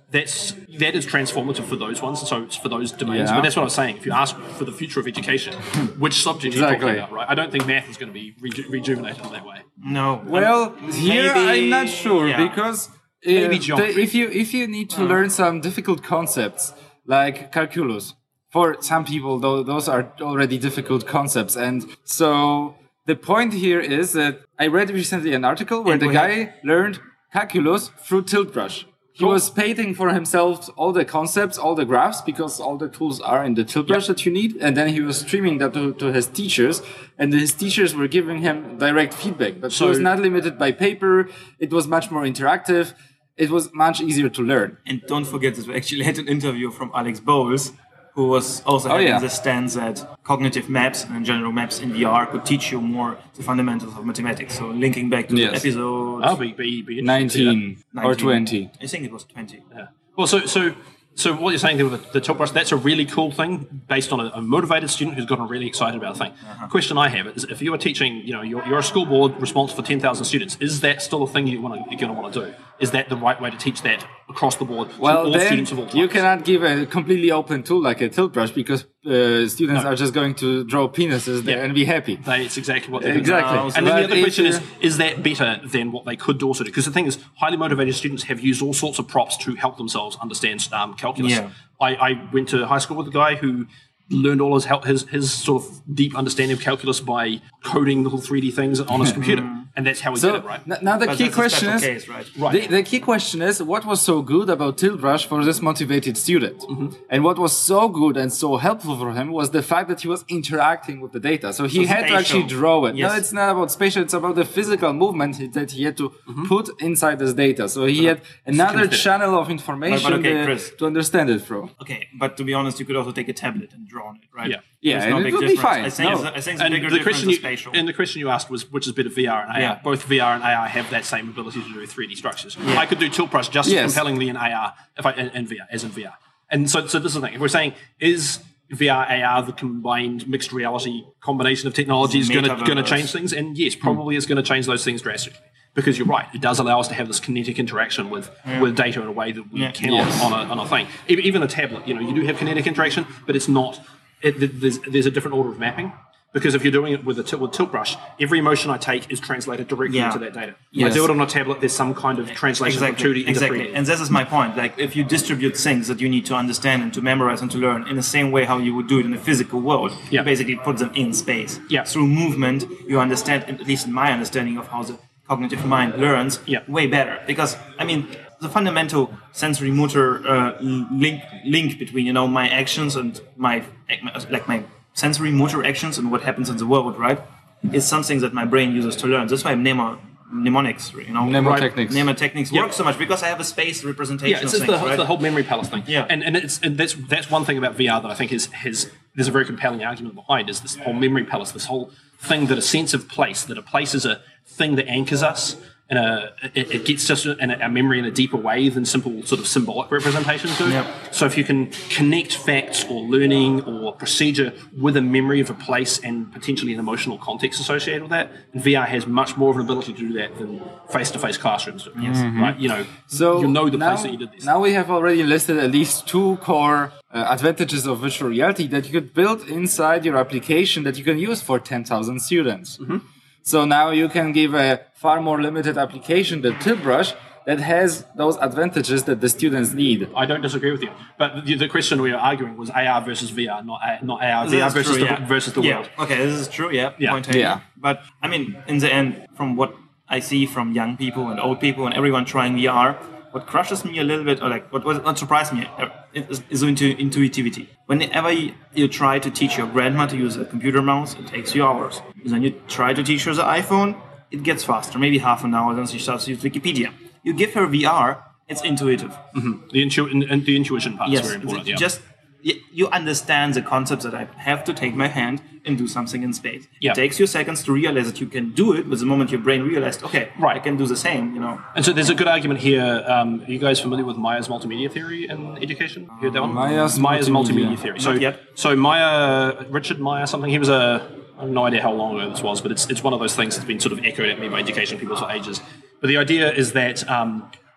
that's that is transformative for those ones. So it's for those domains. Yeah. But that's what I was saying. If you ask for the future of education, which subject are you Exactly. talking about, right? I don't think math is going to be reju- rejuvenated in that way. No. Well, here maybe- I'm not sure yeah. because uh, Maybe the- geometry. if you if you need to learn some difficult concepts like calculus, for some people though those are already difficult concepts, and so the point here is that I read recently an article where And the we guy learned calculus through Tilt Brush. He Cool. was painting for himself all the concepts, all the graphs, because all the tools are in the Tilt Brush that you need. And then he was streaming that to, to his teachers, and his teachers were giving him direct feedback. But So- it was not limited by paper. It was much more interactive. It was much easier to learn. And don't forget that we actually had an interview from Alex Bowles, who was also Oh, having yeah. the stance that cognitive maps and general maps in V R could teach you more the fundamentals of mathematics. So linking back to Yes. the episode I'll be, be, be interested to see that. nineteen or twenty. I think it was twenty. Yeah. Well, so so so what you're saying there with the, the tilt brush, that's a really cool thing based on a, a motivated student who's gotten really excited about a thing. Uh-huh. Question I have is, if you are teaching, you know, you're, you're a school board responsible for ten thousand students, is that still a thing you want to, you're going to want to do? Is that the right way to teach that across the board to Well, all then students of all types? you cannot give a completely open tool like a Tilt Brush because uh, students No. are just going to draw penises there Yeah. and be happy. They, it's exactly what they're Exactly. doing. And then But the other if question you- is, is that better than what they could also do? Because the thing is, highly motivated students have used all sorts of props to help themselves understand um, calculus. Yeah. I, I went to high school with a guy who learned all his, help, his his sort of deep understanding of calculus by coding little three D things on his computer. And that's how he So did it, right? n- now the But key that's a question special is, case, right? Right. The, the key question is, what was so good about Tilt Brush for this motivated student? Mm-hmm. And what was so good and so helpful for him was the fact that he was interacting with the data. So he So had to actually spatial. draw it. Yes. No, it's not about spatial, it's about the physical movement he- that he had to Mm-hmm. put inside this data. So he had another kinesthetic. channel of information okay, uh, Chris. to understand it through. Okay, but to be honest, you could also take a tablet and draw on it, right? Yeah. Yeah, There's no and it big would be difference. fine. I think, No. it's, I think the And bigger the difference question is you spatial. and the question you asked was which is better, V R and A R. Yeah. Both V R and A R have that same ability to do three D structures. I could do tilt brush just as Yes. compellingly in A R if I in, in V R as in V R. And so, so this is the thing. If we're saying is V R A R the combined mixed reality combination of technologies going to Metaverse. going to change things? And yes, probably it's going to change those things drastically. Because you're right, it does allow us to have this kinetic interaction with, with data in a way that we Yeah. cannot Yes. on, a, on a thing. Even, even a tablet, you know, you do have kinetic interaction, but it's not. It, there's, there's a different order of mapping. Because if you're doing it with a tilt, with tilt brush, every motion I take is translated directly Yeah. into that data. Yes. I do it on a tablet, there's some kind of translation from two D into exactly. three D. And this is my point. Like, if you distribute things that you need to understand and to memorize and to learn in the same way how you would do it in the physical world, Yeah. you basically put them in space. Yeah. Through movement, you understand, at least in my understanding of how the cognitive mind learns, Yeah. way better. Because, I mean, the fundamental sensory motor uh, link link between, you know, my actions and my, like my sensory motor actions and what happens in the world, right, is something that my brain uses to learn. That's why mnemo, mnemonics, you know, Mnemotechnics. mnemotechnics Yeah. work so much because I have a space representation Yeah, it's, of it's, things, the, right? it's the whole memory palace thing. Yeah. And, and, it's, and that's that's one thing about V R that I think is has there's a very compelling argument behind is this whole memory palace, this whole thing that a sense of place, that a place is a thing that anchors us. And a, it, it gets us in a, our memory in a deeper way than simple sort of symbolic representations do. Yep. So if you can connect facts or learning or procedure with a memory of a place and potentially an emotional context associated with that, V R has much more of an ability to do that than face-to-face classrooms do. Yes. Right? You know, So you know the now, place that you did this. Now we have already listed at least two core uh, advantages of virtual reality that you could build inside your application that you can use for ten thousand students. Mm-hmm. So now you can give a far more limited application than Tilt Brush that has those advantages that the students need. I don't disagree with you. But the, the question we were arguing was A R versus V R, not A, not A R, This V R is versus true, the, yeah. versus the yeah. world. Okay, this is true. Yeah. Yeah. Point taken. Yeah. But I mean, in the end, from what I see from young people and old people and everyone trying V R, what crushes me a little bit, or like what what, what surprised me, uh, is, is intu- intuitivity. Whenever you, you try to teach your grandma to use a computer mouse, it takes you hours. And then you try to teach her the iPhone, it gets faster, maybe half an hour. Then she starts to use Wikipedia. You give her V R, it's intuitive. The, intu- and, and the intuition part Yes, is very important. it's Yeah. just y- you understand the concepts that I have to take my hand and do something in space. Yeah. It takes you seconds to realize that you can do it, but the moment your brain realized, okay, Right. I can do the same, you know. And so there's a good argument here. Um, are you guys familiar with Maya's multimedia theory in education? You heard that one? Maya's Maya's multimedia. multimedia theory. So, Not yet. so Maya, Richard Maya, something. He was a. I have no idea how long ago this was, but it's it's one of those things that's been sort of echoed at me by education people for ages. But the idea is that um,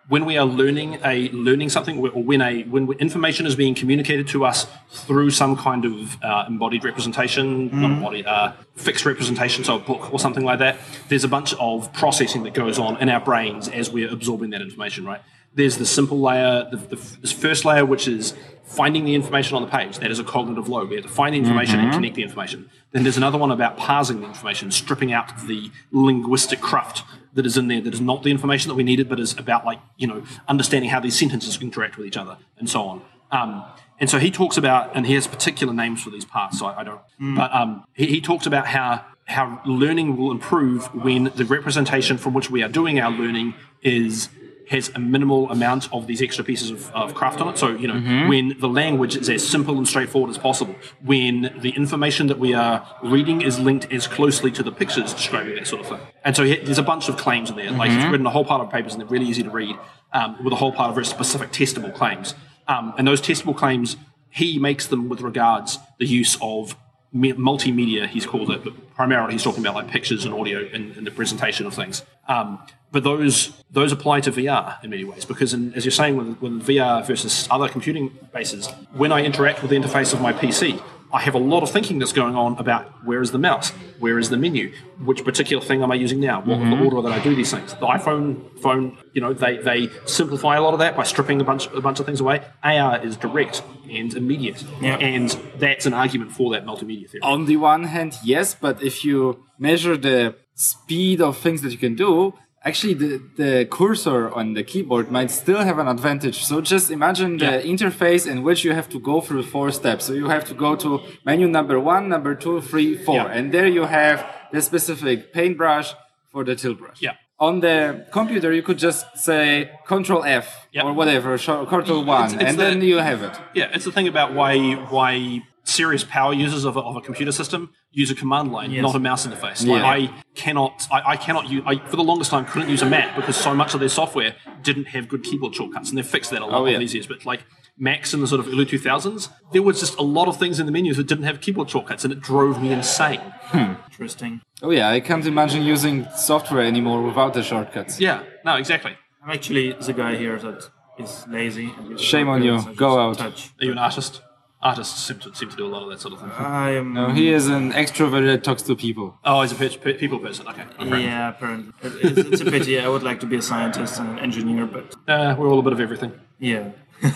when we are learning a learning something, or when a when information is being communicated to us through some kind of uh, embodied representation, mm. not embodied, uh, fixed representation, so a book or something like that, there's a bunch of processing that goes on in our brains as we're absorbing that information, right? There's the simple layer, the, the this first layer, which is finding the information on the page. That is a cognitive load. We have to find the information mm-hmm. and connect the information. Then there's another one about parsing the information, stripping out the linguistic cruft that is in there, that is not the information that we needed, but is about, like, you know, understanding how these sentences interact with each other, and so on. Um, and so he talks about, and he has particular names for these parts, so I, I don't, mm. but um, he, he talks about how how learning will improve when the representation from which we are doing our learning is has a minimal amount of these extra pieces of, of craft on it. So, you know, mm-hmm. when the language is as simple and straightforward as possible, when the information that we are reading is linked as closely to the pictures describing that sort of thing. And so he, there's a bunch of claims in there. Mm-hmm. Like, he's written a whole pile of papers, and they're really easy to read, um, with a whole pile of very specific testable claims. Um, and those testable claims, he makes them with regards the use of multimedia, he's called it, but primarily he's talking about like pictures and audio in, in the presentation of things. Um, but those those apply to V R in many ways, because in, as you're saying, with, with V R versus other computing bases, when I interact with the interface of my P C, I have a lot of thinking that's going on about where is the mouse, where is the menu, which particular thing am I using now, what mm-hmm. the order that I do these things. The iPhone phone, you know, they, they simplify a lot of that by stripping a bunch a bunch of things away. A R is direct and immediate, yep. and that's an argument for that multimedia theory. On the one hand, yes, but if you measure the speed of things that you can do, actually the, the cursor on the keyboard might still have an advantage. So just imagine the yeah. interface in which you have to go through four steps. So you have to go to menu number one, number two, three, four. Yeah. And there you have the specific paintbrush for the tilt brush. Yeah. On the computer, you could just say Control F yeah. or whatever, Control one, it's, it's and the, then you have it. Yeah, it's the thing about why why serious power users of a, of a computer system use a command line, yes. not a mouse interface. Like, yeah. I cannot, I, I cannot use, I, for the longest time, couldn't use a Mac because so much of their software didn't have good keyboard shortcuts, and they've fixed that a lot oh, yeah. these years. But like Macs in the sort of early two thousands, there was just a lot of things in the menus that didn't have keyboard shortcuts, and it drove me insane. Hmm. Interesting. Oh yeah, I can't imagine using software anymore without the shortcuts. Yeah, no, exactly. I'm actually the guy here that is lazy. And Shame on you. Go out. Touch. Are you an artist? Artists seem to, seem to do a lot of that sort of thing. I am. No, he is an extrovert that talks to people. Oh, he's a pe- people person. Okay. Yeah, apparently. It, it's, it's a pity. I would like to be a scientist and an engineer, but uh, we're all a bit of everything. Yeah.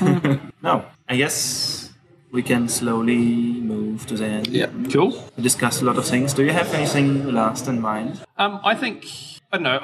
No, I guess we can slowly move to the end. Yeah. Cool. We discussed a lot of things. Do you have anything last in mind? Um, I think. I don't know.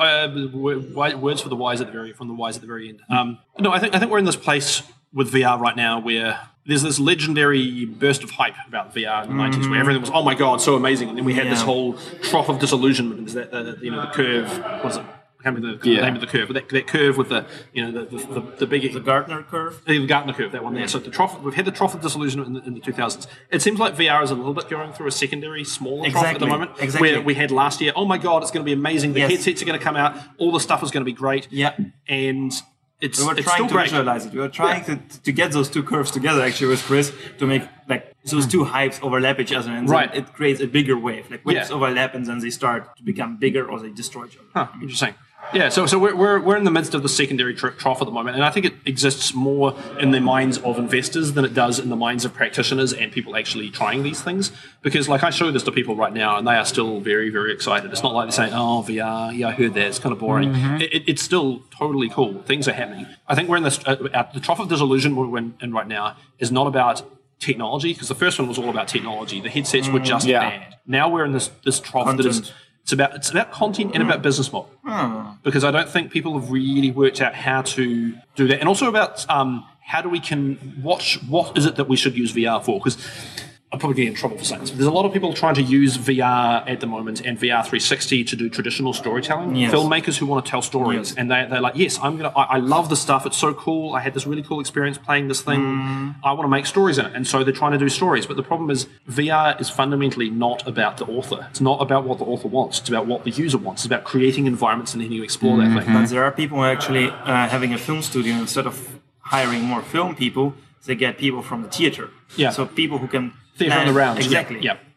Uh, words for the wise at the very from the wise at the very end. Um, no, I think I think we're in this place with V R right now where there's this legendary burst of hype about V R in the mm-hmm. nineties where everything was, oh my god, so amazing, and then we had yeah. this whole trough of disillusionment. Is that uh, you know the curve? What is it? I can't remember the, yeah. the name of the curve, but that, that curve with the you know the the, the, the big the Gartner curve. The Gartner curve, that one there. So the trough, we've had the trough of disillusionment in the, in the two thousands. It seems like V R is a little bit going through a secondary, smaller exactly. trough at the moment. Exactly. Where we had last year, oh my god, it's going to be amazing. The yes. headsets are going to come out. All the stuff is going to be great. Yeah, and It's, we were it's trying still to great. visualize it. We were trying yeah. to, to get those two curves together, actually, with Chris, to make like those two hypes overlap each other, and right. then it creates a bigger wave. Like waves yeah. overlap, and then they start to become bigger, or they destroy each other. Huh, interesting. Yeah, so so we're, we're we're in the midst of the secondary tr- trough at the moment, and I think it exists more in the minds of investors than it does in the minds of practitioners and people actually trying these things. Because, like, I show this to people right now, and they are still very, very excited. It's not like they're saying, "Oh, V R, yeah, I heard that. It's kind of boring." Mm-hmm. It, it, it's still totally cool. Things are happening. I think we're in this uh, the trough of disillusion we're in, in right now is not about technology, because the first one was all about technology. The headsets mm, were just yeah. bad. Now we're in this this trough Content. that is. It's about it's about content and about business model, hmm. because I don't think people have really worked out how to do that, and also about um, how do we can watch what is it that we should use V R for? Because I'm probably getting in trouble for saying this, but there's a lot of people trying to use V R at the moment and V R three sixty to do traditional storytelling. Yes. Filmmakers who want to tell stories, yes. and they they're like, yes, I'm gonna. I, I love this stuff. It's so cool. I had this really cool experience playing this thing. Mm. I want to make stories in it, and so they're trying to do stories. But the problem is, V R is fundamentally not about the author. It's not about what the author wants. It's about what the user wants. It's about creating environments and then you explore mm-hmm. that thing. But there are people who are actually uh, having a film studio, instead of hiring more film people, they get people from the theater. Yeah. So people who can theater on the rounds. Exactly. Yeah.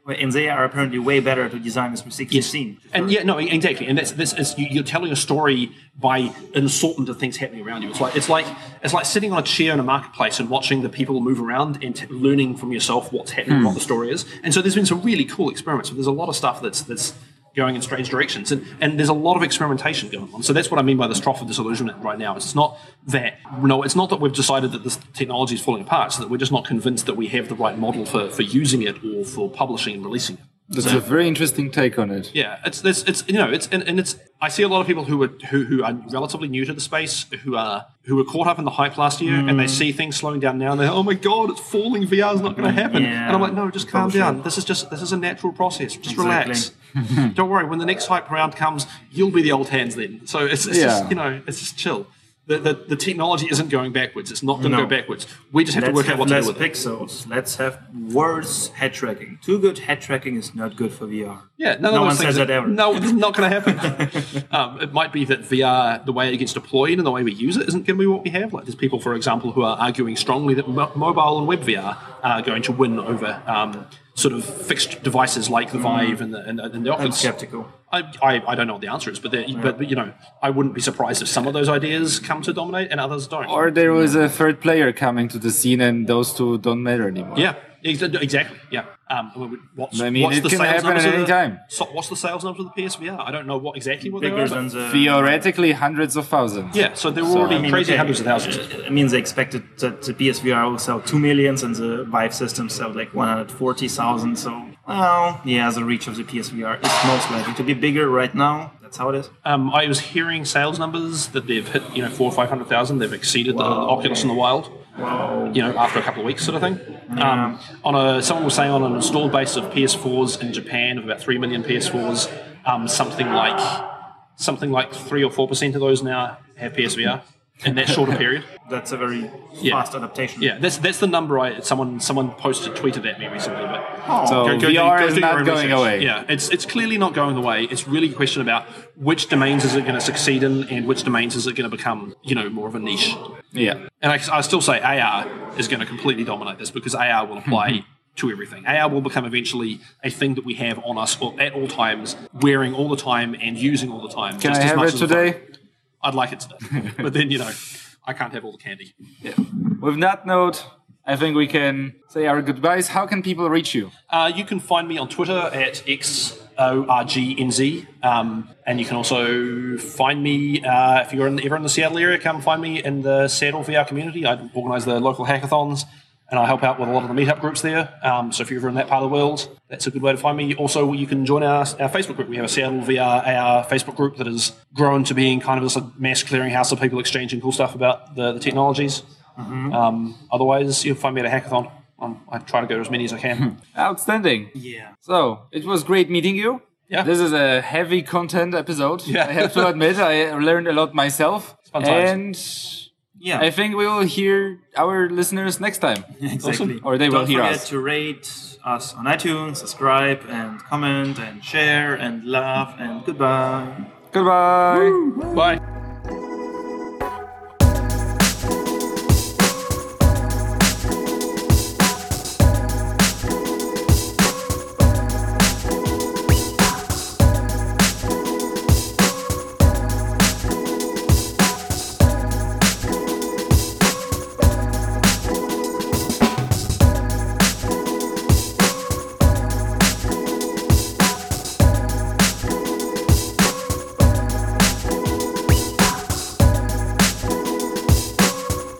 Well, and they are apparently way better to design a three sixty scene. And yeah, no, exactly. And that's this is you, you're telling a story by an assortment of things happening around you. It's like it's like it's like sitting on a chair in a marketplace and watching the people move around and t- learning from yourself what's happening, what the story is. And so there's been some really cool experiments. There's a lot of stuff that's that's going in strange directions, and and there's a lot of experimentation going on. So that's what I mean by this trough of disillusionment right now. It's not that no, it's not that we've decided that this technology is falling apart. It's that we're just not convinced that we have the right model for for using it or for publishing and releasing it. That's so, a very interesting take on it. Yeah, it's it's, it's you know it's and, and it's I see a lot of people who are who, who are relatively new to the space who are who were caught up in the hype last year mm. and they see things slowing down now and they're oh my god it's falling V R is not going to happen yeah. and I'm like no just calm Bullshit. down this is just this is a natural process just exactly. relax don't worry when the next hype round comes you'll be the old hands then so it's, it's yeah. just you know it's just chill. The, the, the technology isn't going backwards. It's not going to no. go backwards. We just have Let's to work have out what to do with pixels. It. Let's have worse head tracking. Too good head tracking is not good for V R. Yeah, none no of one those says that ever. No, it's not going to happen. um, it might be that V R, the way it gets deployed and the way we use it, isn't going to be what we have. Like there's people, for example, who are arguing strongly that mo- mobile and web V R are going to win over um, sort of fixed devices like the Vive mm. and the and, and the Oculus. I'm skeptical. I, I, I don't know what the answer is, but, yeah. but but you know I wouldn't be surprised if some of those ideas come to dominate and others don't. Or there was a third player coming to the scene, and those two don't matter anymore. Yeah, exactly. Yeah. Um, what's, I mean, what's it the can sales happen at any the, time. So what's the sales numbers of the P S V R? I don't know what exactly what Bigger they are. Than the, Theoretically, hundreds of thousands. Yeah, so they were so, already I mean, crazy okay, hundreds of thousands. It means they expected that the P S V R will sell two millions and the Vive system sell like one hundred forty thousand. So, well, yeah, the reach of the P S V R is most likely to be bigger right now. That's how it is. Um, I was hearing sales numbers that they've hit, you know, four or five hundred thousand. They've exceeded wow. the Oculus in the wild. Wow. You know, after a couple of weeks, sort of thing. Yeah. Um, on a, someone was saying on an installed base of P S fours in Japan of about three million P S fours, um, something like something like three or four percent of those now have P S V R in that shorter period. That's a very yeah. fast adaptation. Yeah, that's that's the number I someone someone posted tweeted at me recently. But oh. So go, go V R do, go is not going research. away. Yeah, it's it's clearly not going away. It's really a question about which domains is it going to succeed in, and which domains is it going to become, you know, more of a niche. Yeah, and I, I still say A R is going to completely dominate this because A R will apply to everything. A R will become eventually a thing that we have on us at all times, wearing all the time and using all the time. Can just I as have much it as today? I'd like it today, but then you know. I can't have all the candy. Yeah. With that note, I think we can say our goodbyes. How can people reach you? Uh, you can find me on Twitter at X O R G N Z. Um, and you can also find me, uh, if you're in, ever in the Seattle area, come find me in the Seattle V R community. I organise the local hackathons, and I help out with a lot of the meetup groups there. Um, so if you're ever in that part of the world, that's a good way to find me. Also, you can join our, our Facebook group. We have a Seattle V R A R Facebook group that has grown to being kind of this mass clearinghouse of people exchanging cool stuff about the, the technologies. Mm-hmm. Um, otherwise, you'll find me at a hackathon. Um, I try to go to as many as I can. Outstanding. Yeah. So, it was great meeting you. Yeah. This is a heavy content episode. Yeah. I have to admit, I learned a lot myself. It's fun times. And yeah, I think we will hear our listeners next time. Exactly. Awesome. Or they Don't will hear us. Don't forget to rate us on iTunes, subscribe, and comment, and share, and love, and goodbye. Goodbye. Woo. Bye.